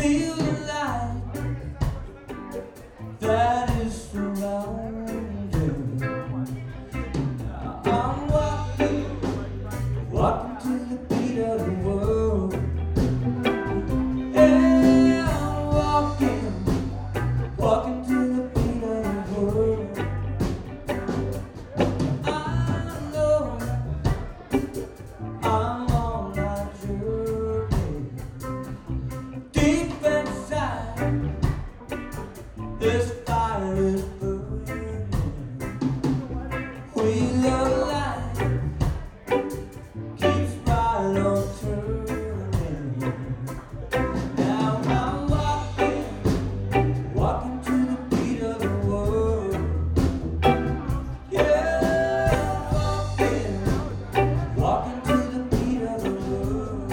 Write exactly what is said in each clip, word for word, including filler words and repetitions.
feel the light that is surrounding. I'm walking, walking to the beat of the world. Yeah, I'm walking, walking to the beat of the world. I know I'm on my journey. Deep inside, this fire is burning. Wheel of life keeps right on turning. Now I'm walking, walking to the beat of the world. Yeah, walking, walking to the beat of the world.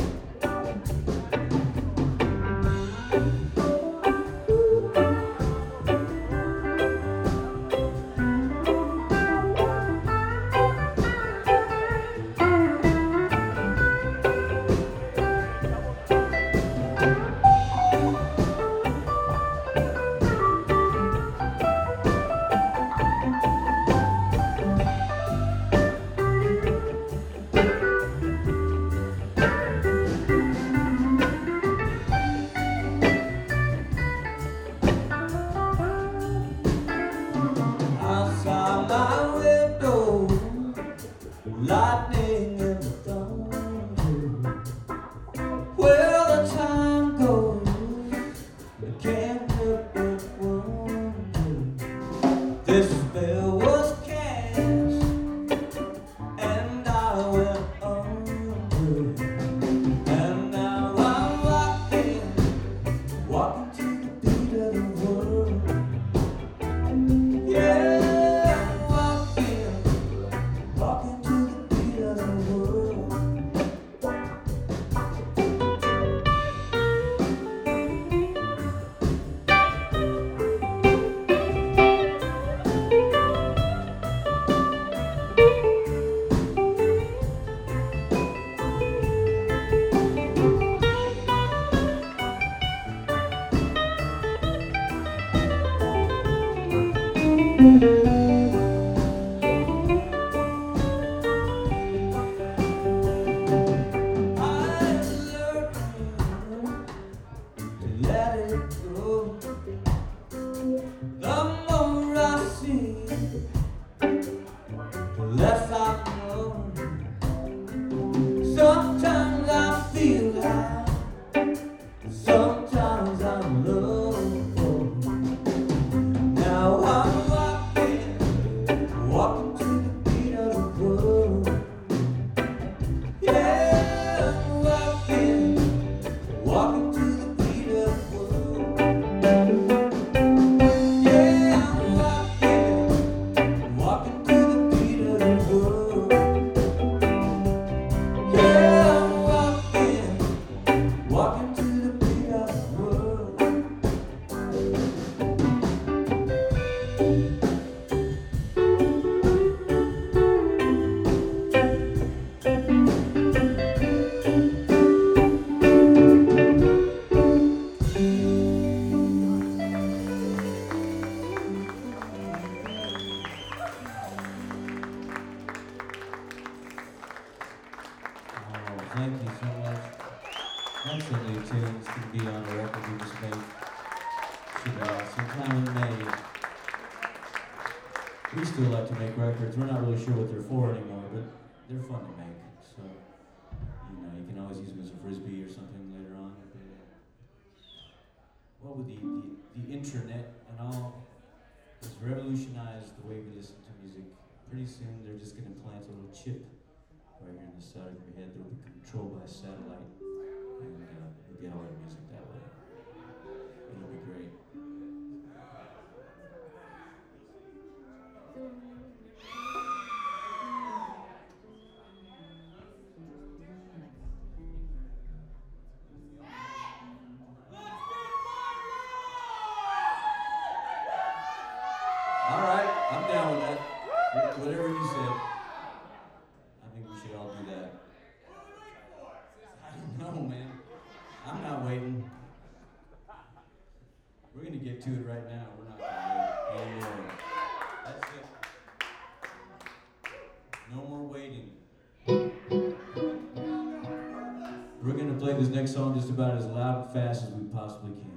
Outside my window, lightning and the thunder. Where the time goes, I can't help but wonder. This spell was cast, and I went under. And now I'm walking, walking to the beat of the world. Yeah, walking, walking to the beat of the world. Let it go. The more I see, the less I know. Sometimes I feel high, sometimes I'm low. Now I'm walking, walking to the beat of the world. Yeah, I'm walking, walking to the beat of the world. Yeah, I'm walking, walking to the beat of the world. Yeah, I'm walking, walking to the beat of the world. Oh, thank you so much. That's a new tune. It's going to be on a record we just made. Should, uh, sometime in May. We still like to make records. We're not really sure what they're for anymore, but they're fun to make. So, you know, you can always use them as a frisbee or something later on. Well, with the, the, the internet and all, it's revolutionized the way we listen to music. Pretty soon, they're just going to plant a little chip right here in the side of your head that will be controlled by satellite, and uh, you'll get all your music that way. It'll be great. All right, I'm down with that. Whatever you said. I think we should all do that. I don't know, man. I'm not waiting. get to it right now. We're not gonna wait anymore. That's it. No more waiting. We're gonna play this next song just about as loud and fast as we possibly can.